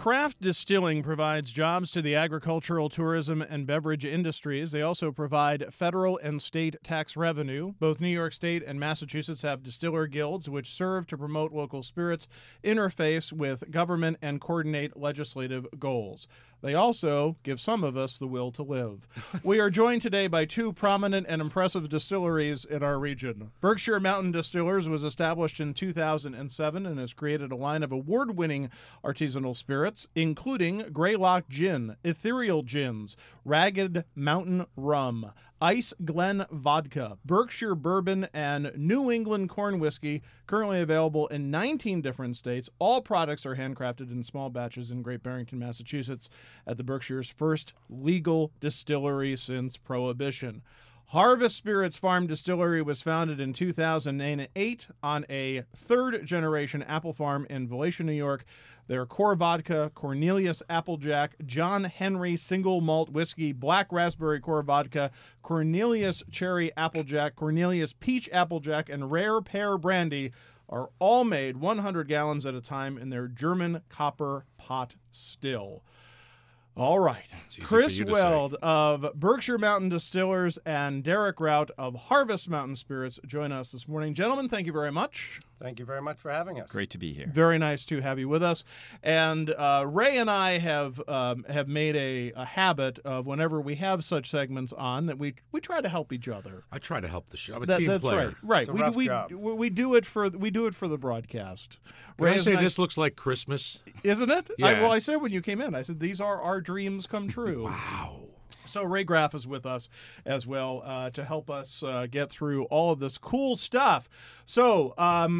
Craft distilling provides jobs to the agricultural, tourism, and beverage industries. They also provide federal and state tax revenue. Both New York State and Massachusetts have distiller guilds, which serve to promote local spirits, interface with government, and coordinate legislative goals. They also give some of us the will to live. We are joined today by two prominent and impressive distilleries in our region. Berkshire Mountain Distillers was established in 2007 and has created a line of award-winning artisanal spirits, including Greylock Gin, Ethereal Gins, Ragged Mountain Rum, Ice Glen Vodka, Berkshire Bourbon, and New England Corn Whiskey, currently available in 19 different states. All products are handcrafted in small batches in Great Barrington, Massachusetts, at the Berkshire's first legal distillery since Prohibition. Harvest Spirits Farm Distillery was founded in 2008 on a third-generation apple farm in Volusia, New York. Their core vodka, Cornelius Applejack, John Henry Single Malt Whiskey, Black Raspberry Core Vodka, Cornelius Cherry Applejack, Cornelius Peach Applejack, and Rare Pear Brandy are all made 100 gallons at a time in their German copper pot still. All right. Chris Weld of Berkshire Mountain Distillers and Derek Rout of Harvest Mountain Spirits join us this morning. Gentlemen, thank you very much. Thank you very much for having us. Great to be here. Very nice to have you with us. And Ray and I have made a habit of whenever we have such segments on that we try to help each other. I try to help the show. I'm a team that's player. Right. It's a rough job. We do it for the broadcast. Can I say this looks like Christmas? Isn't it? Yeah. I said when you came in, I said these are our dreams come true. Wow. So Ray Graff is with us as well to help us get through all of this cool stuff. So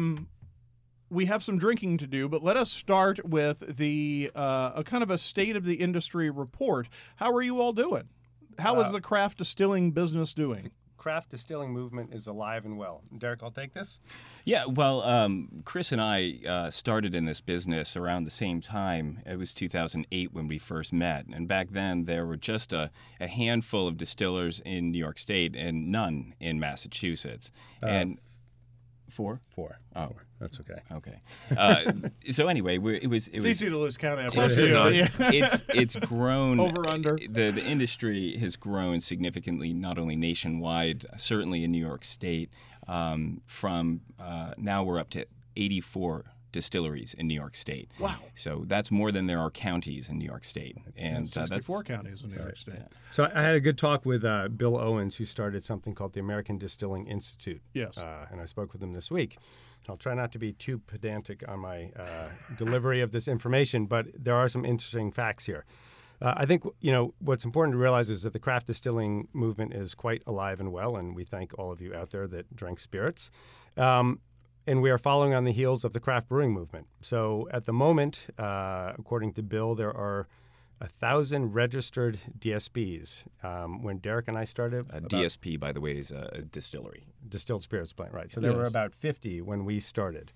we have some drinking to do, but let us start with the a kind of a state of the industry report. How are you all doing? How is the craft distilling business doing? Craft distilling movement is alive and well. Derek, I'll take this. Yeah, well, Chris and I started in this business around the same time. It was 2008 when we first met. And back then, there were just a handful of distillers in New York State and none in Massachusetts. And four? Four. Oh. That's okay. Okay. So anyway, it was It's easy to lose count after Close two. enough. Yeah. it's grown Over under. The industry has grown significantly, not only nationwide, certainly in New York State. From now we're up to 84 distilleries in New York State. Wow. So that's more than there are counties in New York State. And 64 counties in New York State. So I had a good talk with Bill Owens, who started something called the American Distilling Institute. Yes. And I spoke with him this week. I'll try not to be too pedantic on my delivery of this information, but there are some interesting facts here. I think, what's important to realize is that the craft distilling movement is quite alive and well, and we thank all of you out there that drink spirits. And we are following on the heels of the craft brewing movement. So at the moment, according to Bill, there are 1,000 registered DSBs. When Derek and I started... DSP, by the way, is a distillery. Distilled Spirits Plant, right. So there were Yes. about 50 when we started.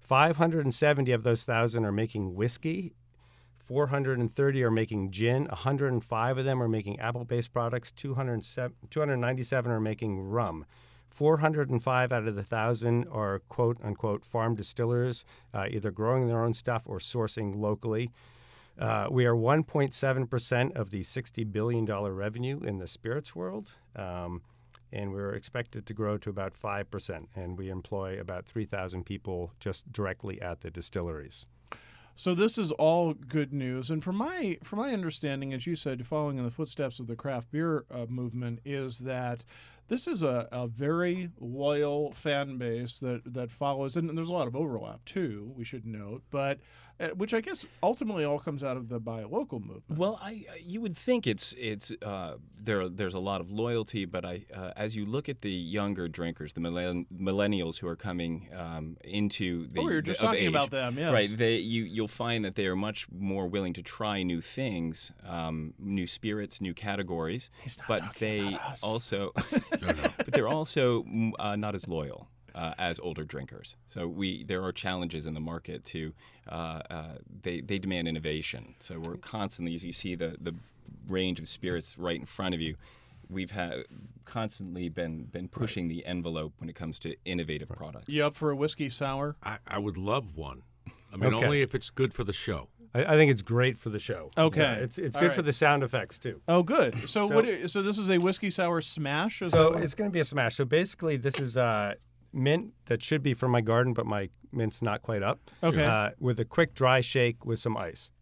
570 of those 1,000 are making whiskey. 430 are making gin. 105 of them are making apple-based products. 297 are making rum. 405 out of the 1,000 are quote-unquote farm distillers, either growing their own stuff or sourcing locally. We are 1.7% of the $60 billion revenue in the spirits world, and we're expected to grow to about 5%, and we employ about 3,000 people just directly at the distilleries. So this is all good news, and from my understanding, as you said, following in the footsteps of the craft beer movement, is that this is a very loyal fan base that follows, and there's a lot of overlap too, we should note, but which I guess ultimately all comes out of the buy local movement. Well, you would think it's there's a lot of loyalty, but as you look at the younger drinkers, the millennials who are coming into the you're just talking about them, yes. Right? You'll find that they are much more willing to try new things, new spirits, new categories. He's not but talking they about us. also, but they're also not as loyal as older drinkers. So there are challenges in the market to they demand innovation. So we're constantly, as you see the range of spirits right in front of you, we've constantly been pushing the envelope when it comes to innovative products. You up for a whiskey sour? I would love one. I mean, Okay. only if it's good for the show. I think it's great for the show. Okay. Yeah, it's All good right. for the sound effects too. Oh, good. So, So- so this is a whiskey sour smash? Is So that what- it's going to be a smash. So basically, this is mint that should be from my garden, but my mint's not quite up. Okay. With a quick dry shake with some ice.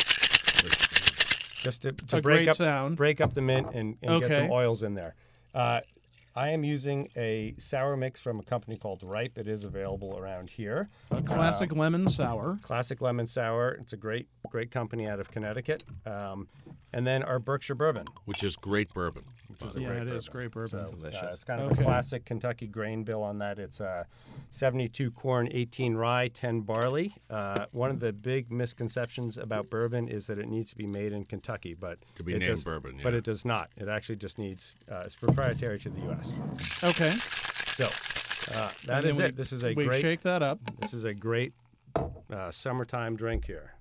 Just to A break great up sound. break up the mint and get Okay. some oils in there. I am using a sour mix from a company called Ripe. It is available around here. a classic lemon sour. Classic lemon sour. It's a great company out of Connecticut. And then our Berkshire bourbon. Which is great bourbon. Yeah, it is great bourbon. Delicious. It's kind of Okay. a classic Kentucky grain bill on that. It's 72 corn, 18 rye, 10 barley. One of the big misconceptions about bourbon is that it needs to be made in Kentucky, but To be it named does- bourbon, But yeah. it does not. It actually just needs. It's proprietary to the U.S. Okay. So that And is then it. This is a we great. shake that up. This is a great summertime drink here.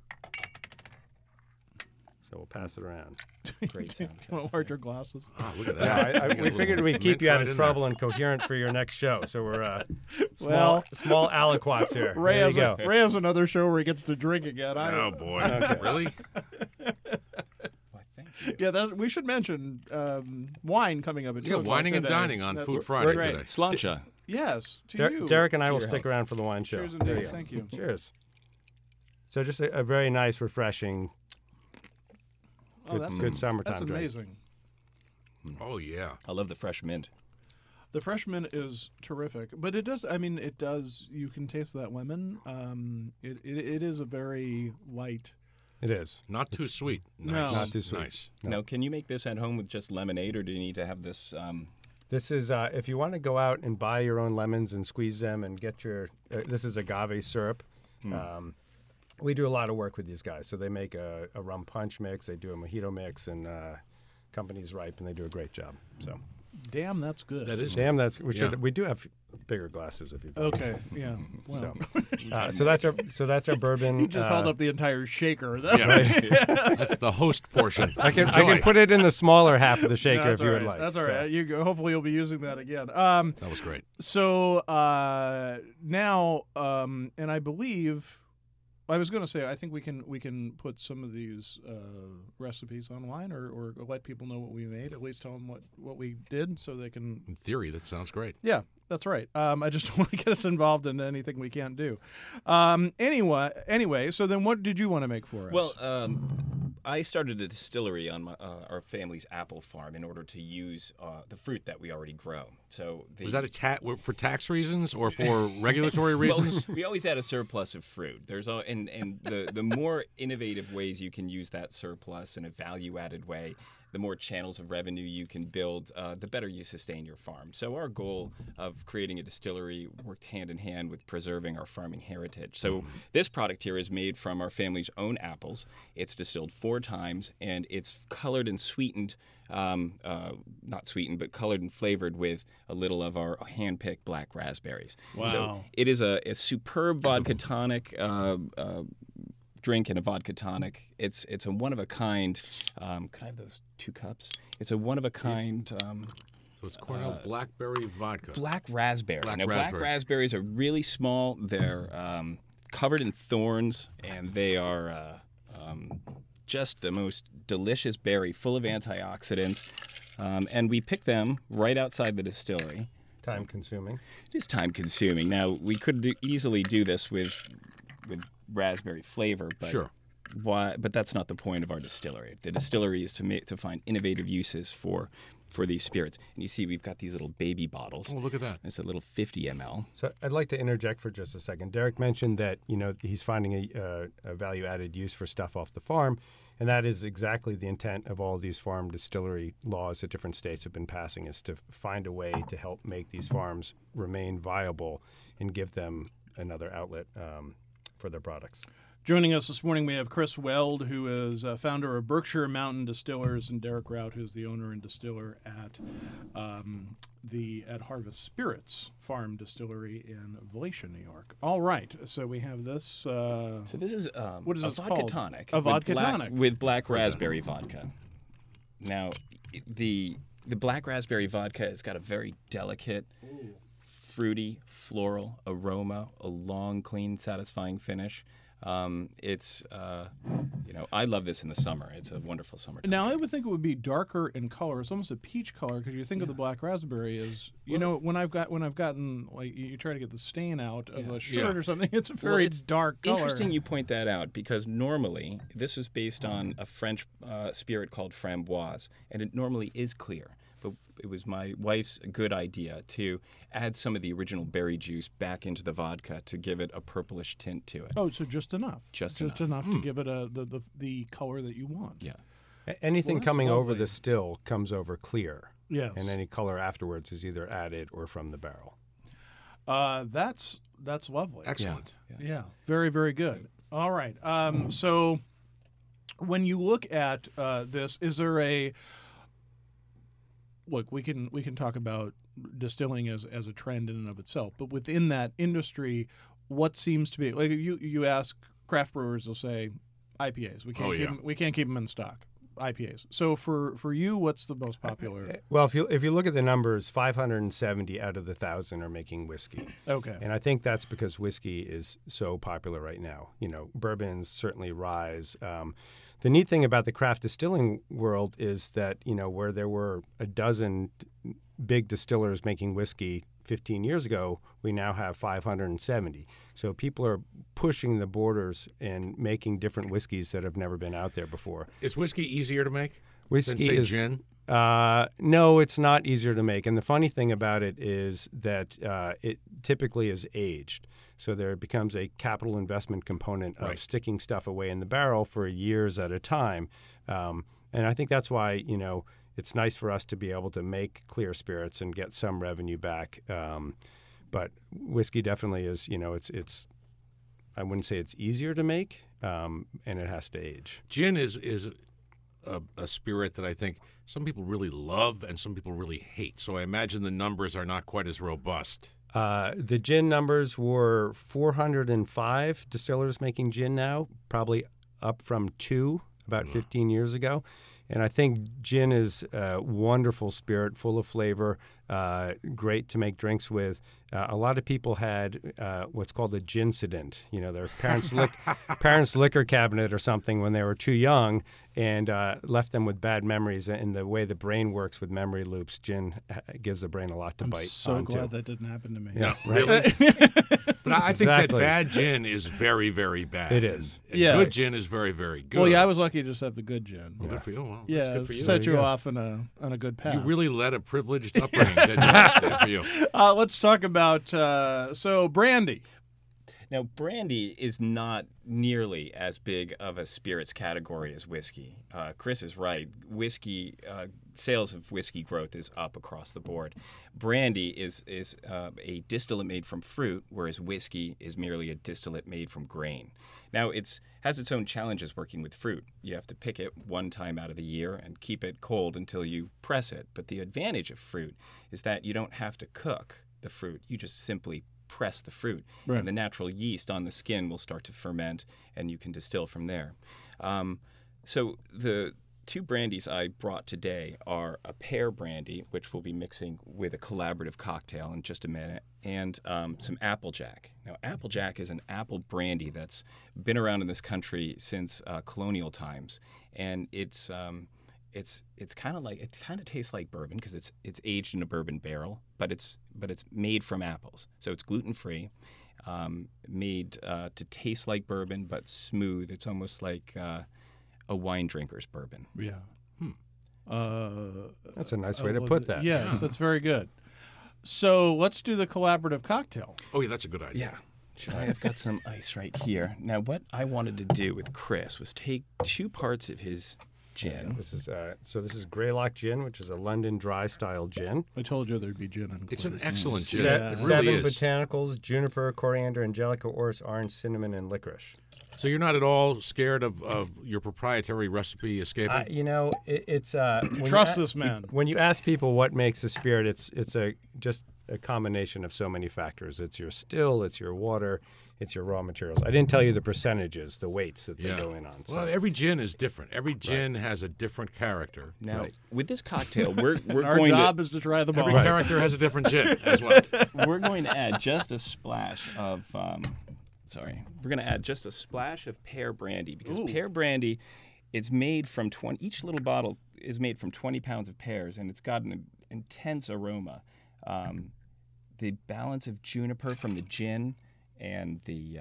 So we'll pass it around. Great sound. You want larger glasses? Ah, look at Yeah, that. we figured we'd keep mint you out right of in trouble and coherent for your next show. So we're Well- small aliquots here. Ray there you has, go. Ray has another show where he gets to drink again. there. Oh, boy. Really? Why, thank you. Yeah, we should mention wine coming up at 2 Yeah, o'clock wining and today. dining on That's Food Friday great. today. Sláinte. Yes, to you. Derek and I To will your stick health. around for the wine show. Cheers There indeed. you go. Thank you. Cheers. So just a very nice, refreshing, Oh, that's good summertime That's drink. amazing. Oh, yeah. I love the fresh mint. The fresh mint is terrific, but it does. I mean, it does. You can taste that lemon. It is a very light. It is. Not too sweet. No. Nice. Not too sweet. Nice. No. Now, can you make this at home with just lemonade, or do you need to have this? This is if you want to go out and buy your own lemons and squeeze them and get your. This is agave syrup. We do a lot of work with these guys. So they make a rum punch mix. They do a mojito mix, and company's Ripe, and they do a great job. So Damn, that's good. That is. damn, we Yeah. We do have bigger glasses if you. Okay. Yeah. Well, So that's our bourbon. he just held up the entire shaker. Yeah. That's the host portion. I can Enjoy. put it in the smaller half of the shaker That's if you all would right. like. That's all So- right. Hopefully you'll be using that again. That was great. So now, and I believe, I was going to say, I think we can put some of these recipes online, or let people know what we made. At least tell them what we did, so they can. In theory, that sounds great. Yeah, that's right. I just don't want to get us involved in anything we can't do. Anyway, so then what did you want to make for us? Well, I started a distillery on our family's apple farm in order to use the fruit that we already grow. So Was that for tax reasons or for regulatory reasons? Well, we always had a surplus of fruit. And the more innovative ways you can use that surplus in a value-added way, the more channels of revenue you can build, the better you sustain your farm. So our goal of creating a distillery worked hand in hand with preserving our farming heritage. So this product here is made from our family's own apples. It's distilled 4 times, and it's colored and sweetened, not sweetened, but colored and flavored with a little of our hand-picked black raspberries. Wow. So it is a superb vodka tonic drink and a vodka tonic. It's a one-of-a-kind. Could I have those 2 cups? It's a one-of-a-kind So it's Cornell Blackberry Vodka. black raspberry. Black Now, black raspberry. raspberries are really small. They're covered in thorns, and they are just the most delicious berry, full of antioxidants. And we pick them right outside the distillery. Time consuming. It is time-consuming. Now, we could easily do this with raspberry flavor, but Sure. why? But that's not the point of our distillery. The distillery is to find innovative uses for these spirits. And you see, we've got these little baby bottles. Oh, look at that. It's a little 50 ml. So I'd like to interject for just a second. Derek mentioned that he's finding a value-added use for stuff off the farm, and that is exactly the intent of all these farm distillery laws that different states have been passing, is to find a way to help make these farms remain viable and give them another outlet for their products. Joining us this morning, we have Chris Weld, who is founder of Berkshire Mountain Distillers, and Derek Rout, who's the owner and distiller at Harvest Spirits Farm Distillery in Valencia, New York. All right, so we have this. So this is What is a this vodka called? tonic. A with vodka black- tonic. with black raspberry vodka. Now, the black raspberry vodka has got a very delicate, fruity, floral aroma, a long, clean, satisfying finish. It's I love this in the summer. It's a wonderful summer. Now I would think it would be darker in color. It's almost a peach color because you think of the black raspberry as when I've gotten like you try to get the stain out of a shirt or something. It's a very dark color. Interesting you point that out because normally this is based on a French spirit called framboise, and it normally is clear. But it was my wife's good idea to add some of the original berry juice back into the vodka to give it a purplish tint to it. Oh, so just enough. Just enough to give it the color that you want. Yeah. Anything coming over lovely. the still comes over clear. Yes. And any color afterwards is either added or from the barrel. That's lovely. Excellent. Yeah. Very, very good. All right. So when you look at this, is there a look? We can talk about distilling as a trend in and of itself, but within that industry, what seems to be like you ask craft brewers, they'll say IPAs. We can't keep them in stock. IPAs. So for you, what's the most popular? Well, if you look at the numbers, 570 out of the 1,000 are making whiskey. Okay. And I think that's because whiskey is so popular right now. Bourbons certainly rise. The neat thing about the craft distilling world is that, where there were a dozen big distillers making whiskey 15 years ago, we now have 570. So people are pushing the borders and making different whiskeys that have never been out there before. Is whiskey easier to make Whiskey than, say, is gin? No, it's not easier to make. And the funny thing about it is that it typically is aged. So there becomes a capital investment component of sticking stuff away in the barrel for years at a time. And I think that's why, it's nice for us to be able to make clear spirits and get some revenue back. But whiskey definitely is, it's I wouldn't say it's easier to make, and it has to age. Gin is a spirit that I think some people really love and some people really hate. So I imagine the numbers are not quite as robust. The gin numbers were 405 distillers making gin now, probably up from 2 about 15 years ago. And I think gin is a wonderful spirit, full of flavor, great to make drinks with. A lot of people had what's called a gincident, their parents' liquor cabinet or something when they were too young, and left them with bad memories. And the way the brain works with memory loops, gin gives the brain a lot to bite so onto. glad that didn't happen to me. Yeah, Really? But I think that Exactly. bad gin is very, very bad. It is. And Yeah. good gin is very, very good. Well, yeah, I was lucky to just have the good gin. Well, good for you. Well, Yeah, that's good for you. set There you you go. off on a good path. You really led a privileged upbringing, didn't you? Good for you. Let's talk about brandy. Now, brandy is not nearly as big of a spirits category as whiskey. Chris is right. Whiskey sales of whiskey growth is up across the board. Brandy is a distillate made from fruit, whereas whiskey is merely a distillate made from grain. Now, it has its own challenges working with fruit. You have to pick it one time out of the year and keep it cold until you press it. But the advantage of fruit is that you don't have to cook the fruit. You just simply press the fruit, Right. and the natural yeast on the skin will start to ferment, and you can distill from there. So the two brandies I brought today are a pear brandy, which we'll be mixing with a collaborative cocktail in just a minute, and some Applejack. Now, Applejack is an apple brandy that's been around in this country since colonial times, and it's kind of tastes like bourbon because it's aged in a bourbon barrel, but it's made from apples, so it's gluten free, made to taste like bourbon but smooth. It's almost like a wine drinker's bourbon. Yeah. That's a nice way to put that. Yes, that's very good. So let's do the collaborative cocktail. Oh, yeah, that's a good idea. I've got some ice right here. Now, what I wanted to do with Chris was take 2 parts of his gin. This is Greylock Gin, which is a London dry style gin. I told you there'd be gin included. It's an excellent gin. Yeah. It really 7 is. botanicals: juniper, coriander, angelica, orris, orange, cinnamon, and licorice. So you're not at all scared of your proprietary recipe escaping? It's when Trust you this man. When you ask people what makes a spirit, it's just a combination of so many factors. It's your still, it's your water, it's your raw materials. I didn't tell you the percentages, the weights that they go in on. So. Well, every gin is different. Every gin has a different character. Now, with this cocktail, we're Our going job is to try them Every all. character has a different gin as well. we're going to add just a splash of sorry, we're going to add just a splash of pear brandy because Ooh. pear brandy, it's made from 20. Each little bottle is made from 20 pounds of pears, and it's got an intense aroma. The balance of juniper from the gin and the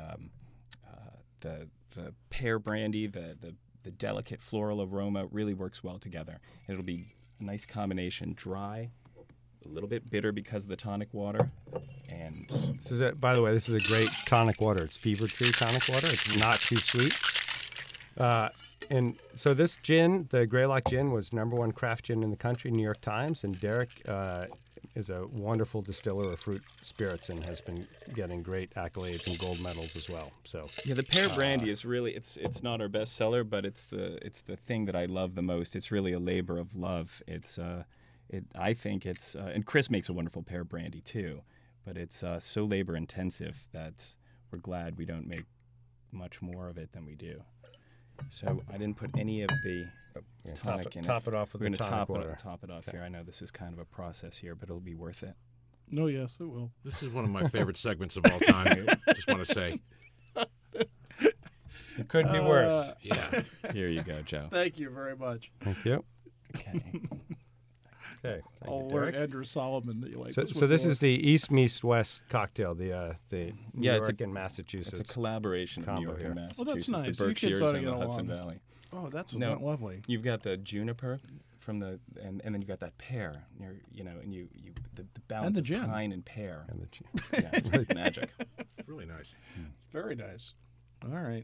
pear brandy, the delicate floral aroma really works well together. It'll be a nice combination, dry, a little bit bitter because of the tonic water, and By the way, this is a great tonic water. It's Fever Tree tonic water. It's not too sweet. And so this gin, the Greylock gin, was #1 craft gin in the country, New York Times. And Derek is a wonderful distiller of fruit spirits and has been getting great accolades and gold medals as well. So yeah, the pear brandy is really it's not our best seller, but it's the thing that I love the most. It's really a labor of love. I think it's and Chris makes a wonderful pear brandy too, but it's so labor intensive that we're glad we don't make much more of it than we do. So I didn't put any of the tonic in it. top it off with We're the going to tonic water. top it off here. I know this is kind of a process here, but it'll be worth it. No, yes, it will. This is one of my favorite segments of all time. Just want to say, It could be worse. yeah. Here you go, Joe. Thank you very much. Thank you. Okay. Okay. Thank I'll you, learn Derek. Andrew Solomon that you like. So this this is the East Meets West cocktail, the New Yeah, it's York a- and Massachusetts. It's a collaboration of New combo York here. and Well, Massachusetts, that's nice. the You kids Berkshires ought to and get the Hudson along. Valley. Oh, that's No. lovely. You've got the juniper from and then you've got that pear. And the balance the of gin. pine and pear. And the Yeah, it's magic. Really nice. It's very nice. All right.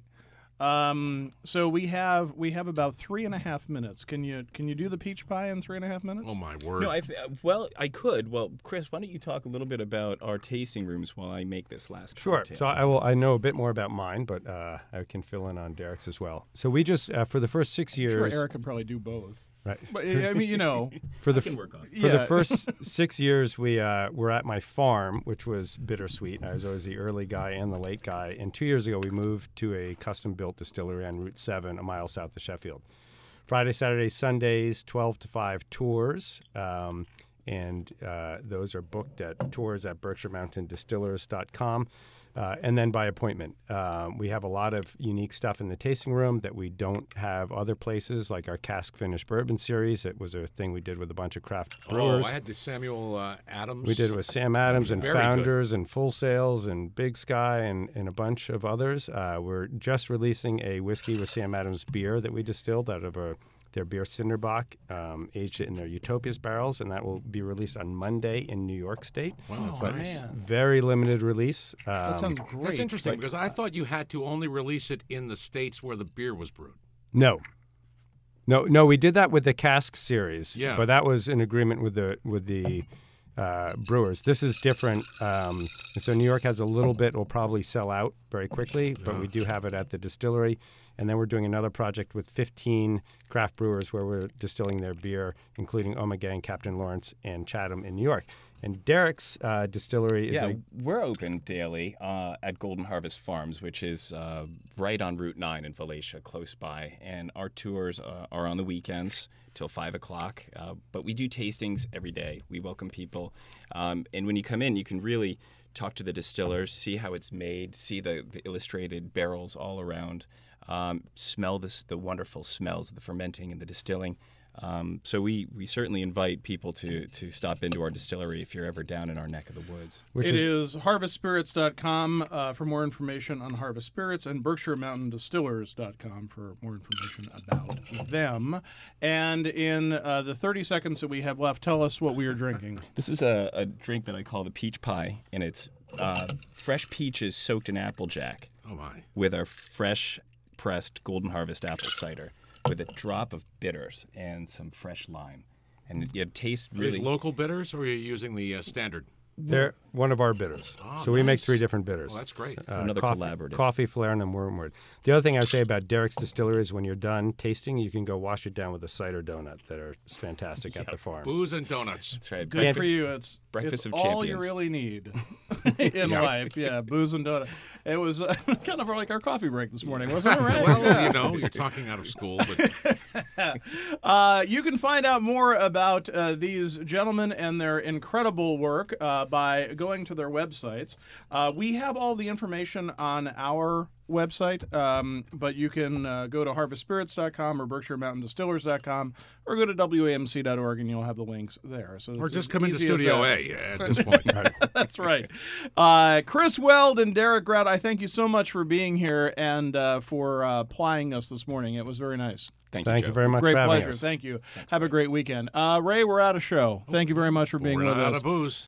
So we have about 3.5 minutes. Can you do the peach pie in 3.5 minutes? Oh my word. No, I could. Well, Chris, why don't you talk a little bit about our tasting rooms while I make this last Sure. cocktail? So I know a bit more about mine, but I can fill in on Derek's as well. So we just for the first 6 Sure, years, Eric can probably do both. right? But I mean, For the can work on it. for the first 6 years, we were at my farm, which was bittersweet. I was always the early guy and the late guy. And 2 years ago, we moved to a custom-built distillery on Route 7, a mile south of Sheffield. Friday, Saturday, Sundays, 12 to 5 tours. And those are booked at tours at BerkshireMountainDistillers.com. And then by appointment. We have a lot of unique stuff in the tasting room that we don't have other places, like our cask finished bourbon series. It was a thing we did with a bunch of craft brewers. I had the Samuel Adams. We did it with Sam Adams and Very good. Founders and Full Sails and Big Sky and a bunch of others. We're just releasing a whiskey with Sam Adams beer that we distilled out of their beer Cinderbach, aged it in their Utopias barrels, and that will be released on Monday in New York State. Wow, that's Oh, nice. man. Very limited release. That sounds great. That's interesting because I thought you had to only release it in the states where the beer was brewed. No, we did that with the cask series. Yeah. But that was in agreement with the brewers. This is different. And so New York has a little bit. Will probably sell out very quickly, but we do have it at the distillery. And then we're doing another project with 15 craft brewers where we're distilling their beer, including Omega and Captain Lawrence and Chatham in New York. And Derek's distillery is we're open daily at Golden Harvest Farms, which is right on Route 9 in Valatia, close by. And our tours are on the weekends till 5 o'clock. But we do tastings every day. We welcome people. And when you come in, you can really talk to the distillers, see how it's made, see the illustrated barrels all around, smell the wonderful smells of the fermenting and the distilling. So we certainly invite people to stop into our distillery if you're ever down in our neck of the woods. It is harvestspirits.com for more information on Harvest Spirits and BerkshireMountainDistillers.com for more information about them. And in the 30 seconds that we have left, tell us what we are drinking. This is a drink that I call the peach pie, and it's fresh peaches soaked in Applejack Oh my. with our fresh pressed Golden Harvest apple cider with a drop of bitters and some fresh lime. And it tastes Are these really... local bitters or are you using the standard? They're one of our bitters. Oh, So we make nice. 3 different bitters. Well, that's great. another collaborative. Coffee, Falernum, and Wormwood. The other thing I would say about Derek's Distillery is when you're done tasting, you can go wash it down with a cider donut that are fantastic at the farm. Booze and donuts. That's right. Good for you. It's Breakfast of all you champions. really need in life. Yeah, booze and donut. It was kind of like our coffee break this morning, wasn't it? Right? Well, you're talking out of school, but You can find out more about these gentlemen and their incredible work by going to their websites. We have all the information on our website, but you can go to harvestspirits.com or berkshiremountaindistillers.com or go to wamc.org and you'll have the links there. So Or it's just as come into easy as Studio that. A at this point. That's right. Chris Weld and Derek Grout, I thank you so much for being here and for plying us this morning. It was very nice. Thank Thank you, you Joe. very much Great for having pleasure. us. Thank you. Have a great weekend. Ray, we're out of show. Thank you very much for being We're with not out us. of booze.